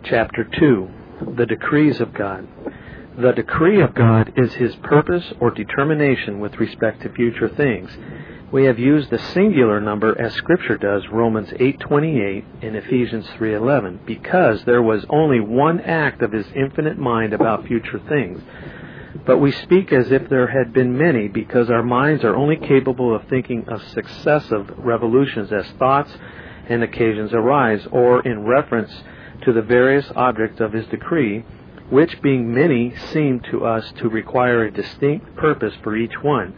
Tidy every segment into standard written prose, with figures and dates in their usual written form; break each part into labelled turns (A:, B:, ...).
A: Chapter 2. The Decrees of God. The decree of God is His purpose or determination with respect to future things. We have used the singular number as Scripture does, Romans 8:28 and Ephesians 3:11, because there was only one act of His infinite mind about future things. But we speak as if there had been many, because our minds are only capable of thinking of successive revolutions as thoughts and occasions arise, or in reference to the various objects of His decree, which being many seem to us to require a distinct purpose for each one.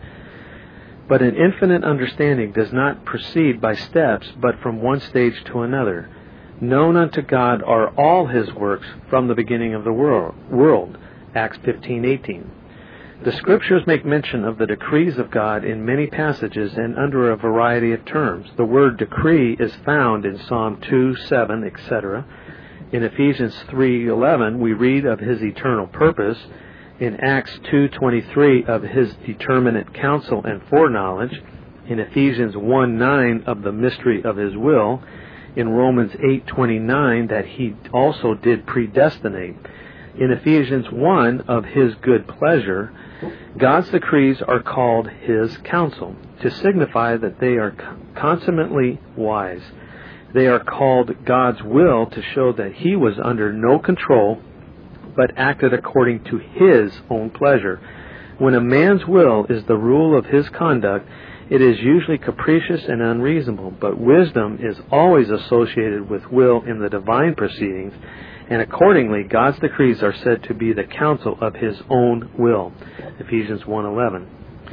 A: But an infinite understanding does not proceed by steps, but from one stage to another. Known unto God are all His works from the beginning of the world. Acts 15:18. The Scriptures make mention of the decrees of God in many passages and under a variety of terms. The word decree is found in Psalm 2:7, etc. In Ephesians 3:11, we read of His eternal purpose. In Acts 2:23, of His determinate counsel and foreknowledge. In Ephesians 1:9, of the mystery of His will. In Romans 8:29, that He also did predestinate. In Ephesians 1, of His good pleasure. God's decrees are called His counsel, to signify that they are consummately wise. They are called God's will, to show that He was under no control, but acted according to His own pleasure. When a man's will is the rule of his conduct, it is usually capricious and unreasonable, but wisdom is always associated with will in the divine proceedings, and accordingly God's decrees are said to be the counsel of His own will. Ephesians 1:11.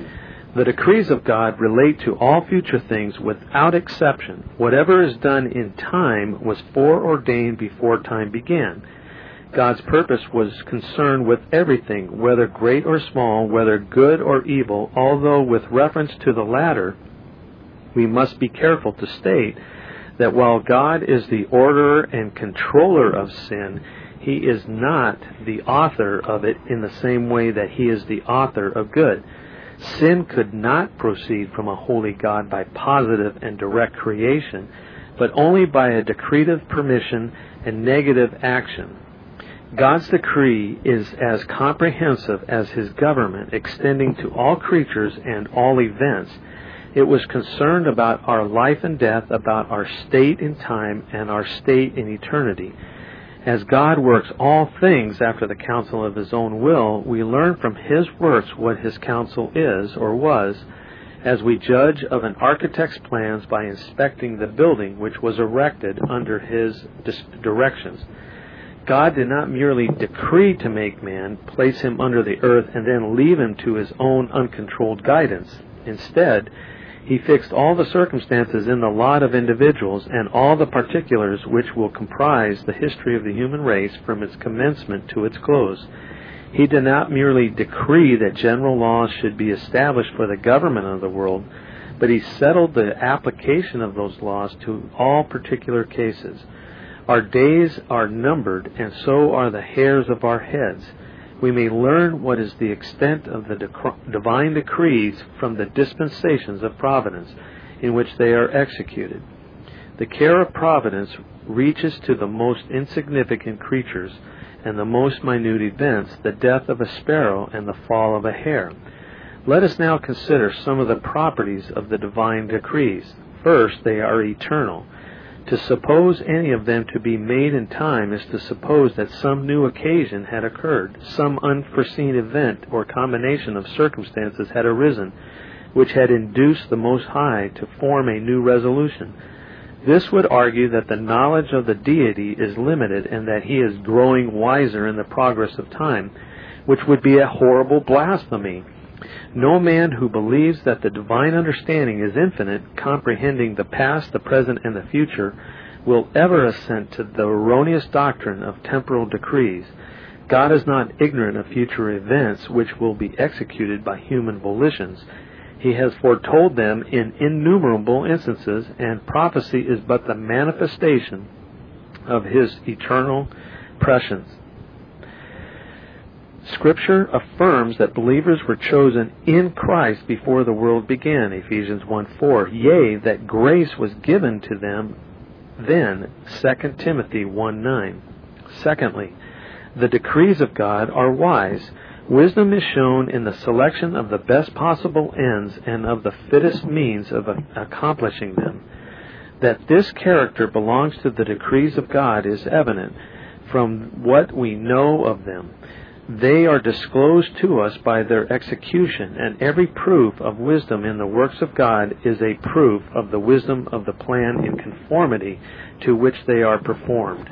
A: The decrees of God relate to all future things without exception. Whatever is done in time was foreordained before time began. God's purpose was concerned with everything, whether great or small, whether good or evil, although with reference to the latter, we must be careful to state that while God is the orderer and controller of sin, He is not the author of it in the same way that He is the author of good. Sin could not proceed from a holy God by positive and direct creation, but only by a decretive permission and negative action. God's decree is as comprehensive as His government, extending to all creatures and all events. It was concerned about our life and death, about our state in time and our state in eternity. As God works all things after the counsel of His own will, we learn from His works what His counsel is or was, as we judge of an architect's plans by inspecting the building which was erected under His directions. God did not merely decree to make man, place him under the earth, and then leave him to his own uncontrolled guidance. Instead, He fixed all the circumstances in the lot of individuals and all the particulars which will comprise the history of the human race from its commencement to its close. He did not merely decree that general laws should be established for the government of the world, but He settled the application of those laws to all particular cases. Our days are numbered, and so are the hairs of our heads. We may learn what is the extent of the divine decrees from the dispensations of providence in which they are executed. The care of providence reaches to the most insignificant creatures and the most minute events, the death of a sparrow and the fall of a hair. Let us now consider some of the properties of the divine decrees. First, they are eternal. To suppose any of them to be made in time is to suppose that some new occasion had occurred, some unforeseen event or combination of circumstances had arisen, which had induced the Most High to form a new resolution. This would argue that the knowledge of the Deity is limited and that He is growing wiser in the progress of time, which would be a horrible blasphemy. No man who believes that the divine understanding is infinite, comprehending the past, the present, and the future, will ever assent to the erroneous doctrine of temporal decrees. God is not ignorant of future events which will be executed by human volitions. He has foretold them in innumerable instances, and prophecy is but the manifestation of His eternal prescience. Scripture affirms that believers were chosen in Christ before the world began, Ephesians 1:4. Yea, that grace was given to them then, 2 Timothy 1:9. Secondly, the decrees of God are wise. Wisdom is shown in the selection of the best possible ends and of the fittest means of accomplishing them. That this character belongs to the decrees of God is evident from what we know of them. They are disclosed to us by their execution, and every proof of wisdom in the works of God is a proof of the wisdom of the plan in conformity to which they are performed.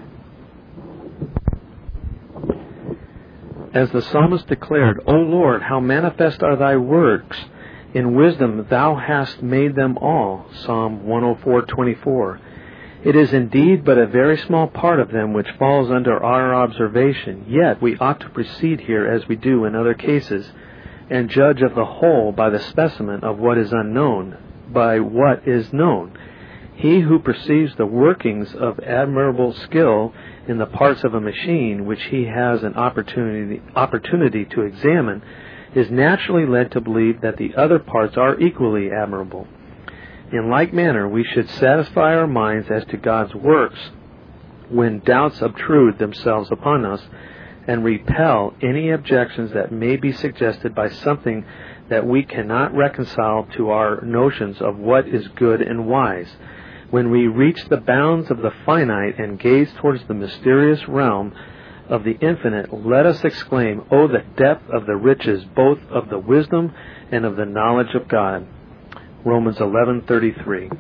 A: As the psalmist declared, O Lord, how manifest are thy works! In wisdom thou hast made them all. Psalm 104:24. It is indeed but a very small part of them which falls under our observation, yet we ought to proceed here as we do in other cases, and judge of the whole by the specimen of what is unknown, by what is known. He who perceives the workings of admirable skill in the parts of a machine which he has an opportunity to examine is naturally led to believe that the other parts are equally admirable. In like manner, we should satisfy our minds as to God's works when doubts obtrude themselves upon us, and repel any objections that may be suggested by something that we cannot reconcile to our notions of what is good and wise. When we reach the bounds of the finite and gaze towards the mysterious realm of the infinite, let us exclaim, "O the depth of the riches, both of the wisdom and of the knowledge of God." Romans 11:33.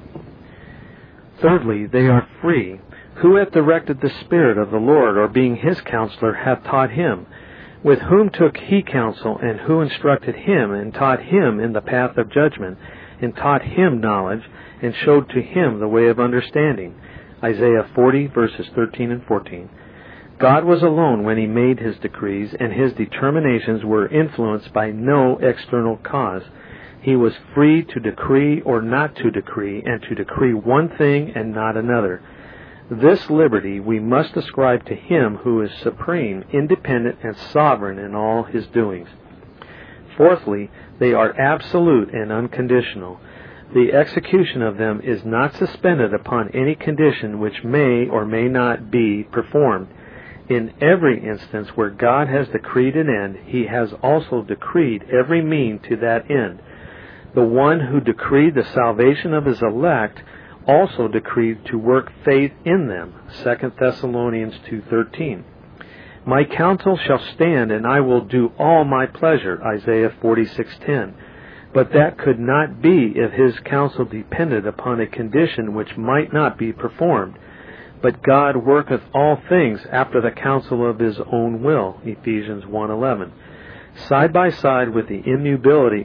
A: Thirdly, they are free. Who hath directed the Spirit of the Lord, or being his counselor, hath taught him? With whom took he counsel, and who instructed him, and taught him in the path of judgment, and taught him knowledge, and showed to him the way of understanding? Isaiah 40, verses 13 and 14. God was alone when he made his decrees, and his determinations were influenced by no external cause. He was free to decree or not to decree, and to decree one thing and not another. This liberty we must ascribe to him who is supreme, independent, and sovereign in all his doings. Fourthly, they are absolute and unconditional. The execution of them is not suspended upon any condition which may or may not be performed. In every instance where God has decreed an end, he has also decreed every mean to that end. The one who decreed the salvation of his elect also decreed to work faith in them. 2 Thessalonians 2:13. My counsel shall stand, and I will do all my pleasure. Isaiah 46:10. But that could not be if his counsel depended upon a condition which might not be performed. But God worketh all things after the counsel of his own will. Ephesians 1:11. Side by side with the immutability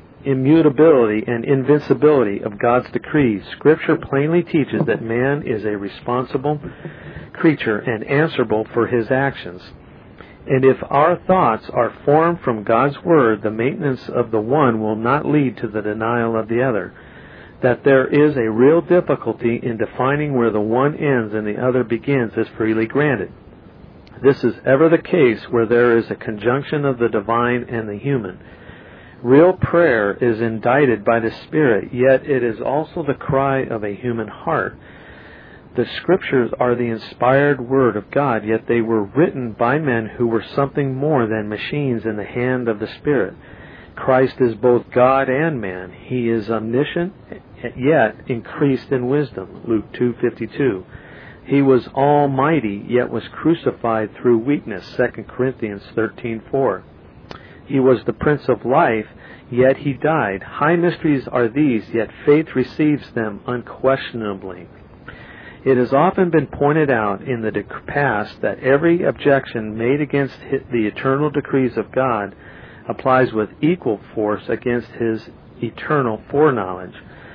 A: and invincibility of God's decrees, Scripture plainly teaches that man is a responsible creature and answerable for his actions. And if our thoughts are formed from God's Word, the maintenance of the one will not lead to the denial of the other. That there is a real difficulty in defining where the one ends and the other begins is freely granted. This is ever the case where there is a conjunction of the divine and the human. Real prayer is indited by the Spirit, yet it is also the cry of a human heart. The Scriptures are the inspired Word of God, yet they were written by men who were something more than machines in the hand of the Spirit. Christ is both God and man. He is omniscient, yet increased in wisdom. Luke 2:52. He was almighty, yet was crucified through weakness. 2 Corinthians 13:4. He was the Prince of Life, yet he died. High mysteries are these, yet faith receives them unquestionably. It has often been pointed out in the past that every objection made against the eternal decrees of God applies with equal force against his eternal foreknowledge.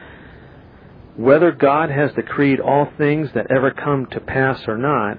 A: Whether God has decreed all things that ever come to pass or not,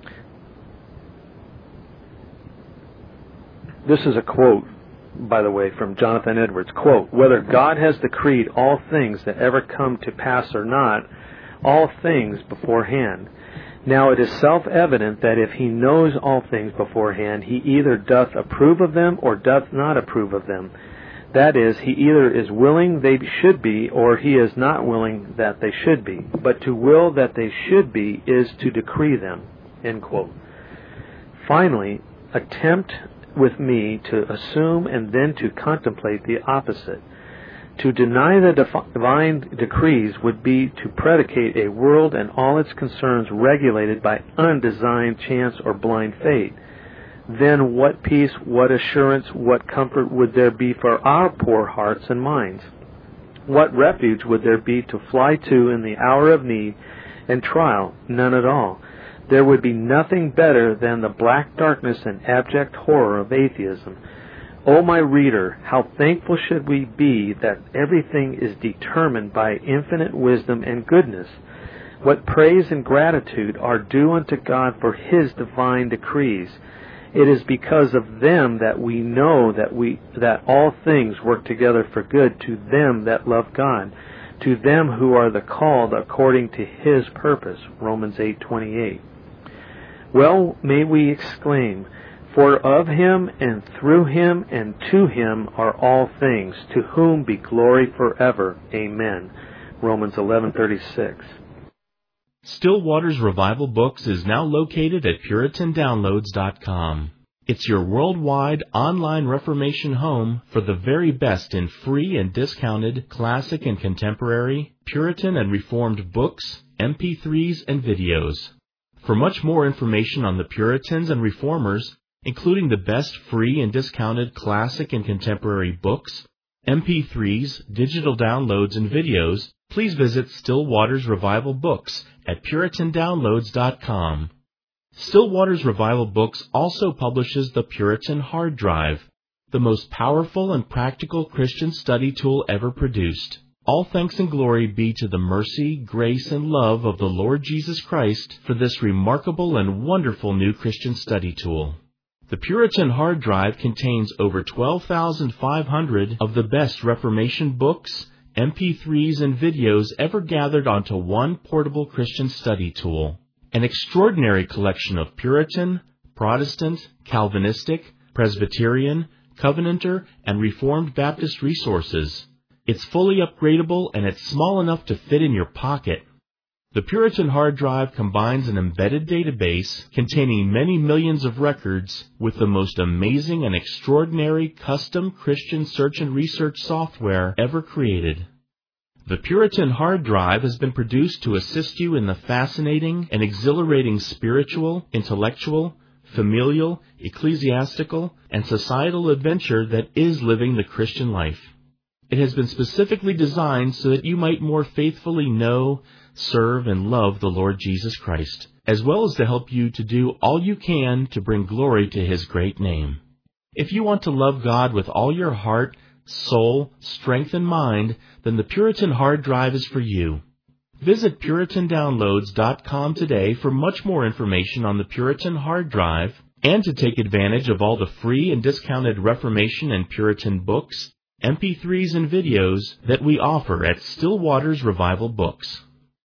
A: this is a quote, by the way, from Jonathan Edwards, quote, "Whether God has decreed all things that ever come to pass or not, all things beforehand. Now it is self-evident that if he knows all things beforehand, he either doth approve of them or doth not approve of them. That is, he either is willing they should be, or he is not willing that they should be. But to will that they should be is to decree them." End quote. Finally, attempt with me to assume and then to contemplate the opposite. To deny the divine decrees would be to predicate a world and all its concerns regulated by undesigned chance or blind fate. Then what peace, what assurance, what comfort would there be for our poor hearts and minds? What refuge would there be to fly to in the hour of need and trial? None at all. There would be nothing better than the black darkness and abject horror of atheism. O my reader, how thankful should we be that everything is determined by infinite wisdom and goodness. What praise and gratitude are due unto God for His divine decrees. It is because of them that we know that all things work together for good to them that love God, to them who are the called according to His purpose. Romans 8:28. Well may we exclaim, for of Him and through Him and to Him are all things, to whom be glory forever. Amen. Romans 11:36.
B: Still Waters Revival Books is now located at PuritanDownloads.com. It's your worldwide online Reformation home for the very best in free and discounted classic and contemporary, Puritan and Reformed books, MP3s, and videos. For much more information on the Puritans and Reformers, including the best free and discounted classic and contemporary books, MP3s, digital downloads, and videos, please visit Still Waters Revival Books at PuritanDownloads.com. Still Waters Revival Books also publishes the Puritan Hard Drive, the most powerful and practical Christian study tool ever produced. All thanks and glory be to the mercy, grace, and love of the Lord Jesus Christ for this remarkable and wonderful new Christian study tool. The Puritan Hard Drive contains over 12,500 of the best Reformation books, MP3s, and videos ever gathered onto one portable Christian study tool. An extraordinary collection of Puritan, Protestant, Calvinistic, Presbyterian, Covenanter, and Reformed Baptist resources. It's fully upgradable and it's small enough to fit in your pocket. The Puritan Hard Drive combines an embedded database containing many millions of records with the most amazing and extraordinary custom Christian search and research software ever created. The Puritan Hard Drive has been produced to assist you in the fascinating and exhilarating spiritual, intellectual, familial, ecclesiastical, and societal adventure that is living the Christian life. It has been specifically designed so that you might more faithfully know, serve, and love the Lord Jesus Christ, as well as to help you to do all you can to bring glory to His great name. If you want to love God with all your heart, soul, strength, and mind, then the Puritan Hard Drive is for you. Visit PuritanDownloads.com today for much more information on the Puritan Hard Drive and to take advantage of all the free and discounted Reformation and Puritan books, MP3s, and videos that we offer at Still Waters Revival Books.